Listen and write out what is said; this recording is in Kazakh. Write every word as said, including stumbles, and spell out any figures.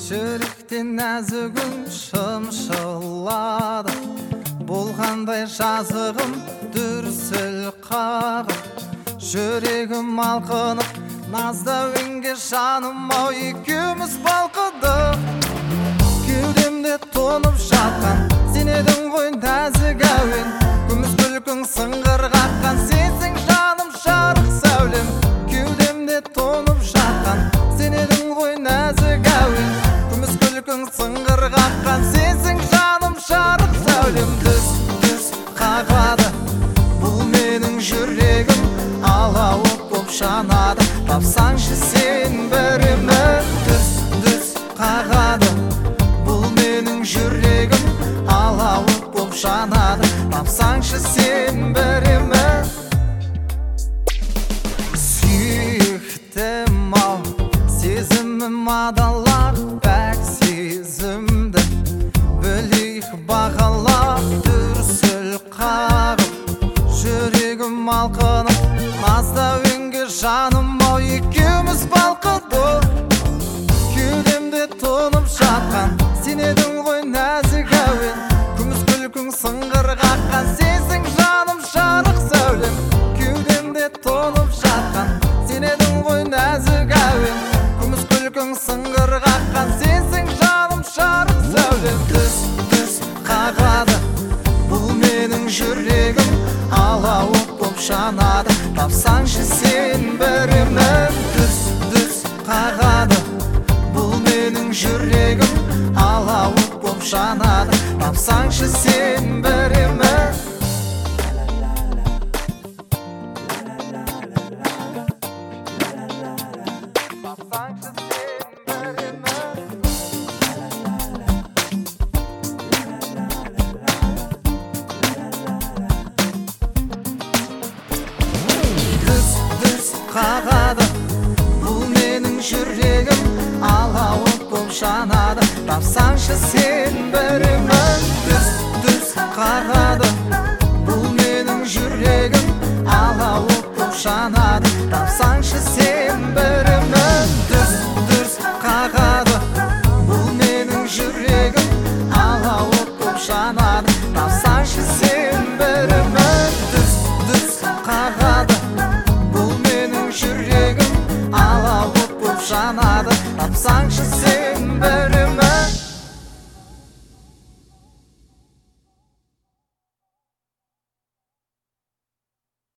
жүректен нәзігін шымшылады, болғандай жазығым дүрсіл қағып, жүрегім алқынып, наздауінге жаным ау екеуміз балқыдық. Кеудемде тонып жатқан сен едің ғой нәзік әуен, күміс күлкің сыңғыр қаққан сенсің жаным жарық сәулем. Кеудемде тонып жатқан сен едің ғой нәзік әуен, күміс күлкің сыңғыр қаққан сенсің жаным жарық сәулем. Дүс дүс қағады бұл менің жүрегім, алауыт боп жанады, тапсаңшы сен бірімін. Дүс дүс қағады бұл менің жүрегім, алауыт боп жанады, тапсаңшы сен бірімін. Сүйіктім ау сезімім адалар, бәк сезімді білейік бағалап, дүрсіл қағып, жүрегім алқынып, наздауінге жаным ау екеуміз балқыдық. Кеудемде тонып жатқан сен едің ғой нәзік әуен, күміс күлкің сыңғыр қаққан сенсің жаным жарық сәулем. Кеудемде тонып жатқан сен едің ғой нәзік әуен, күміс күлкің сыңғыр қаққан сенсің жаным жарық сәулем. Дүс дүс қағады бұл менің жүрегім, алауыт боп жанады, тапсаңшы сен бірімін. Дүс дүс қағады бұл менің жүрегім, алауыт боп жанады, тапсаңшы сен бірімін. Тапсаңшы сен бірімін. Дүс дүс қағады бұл менің жүрегім, алауыт боп жанады, тапсаңшы сен бірімін. Дүс дүс қағады бұл менің жүрегім, алауыт боп жанады, тапсаңшы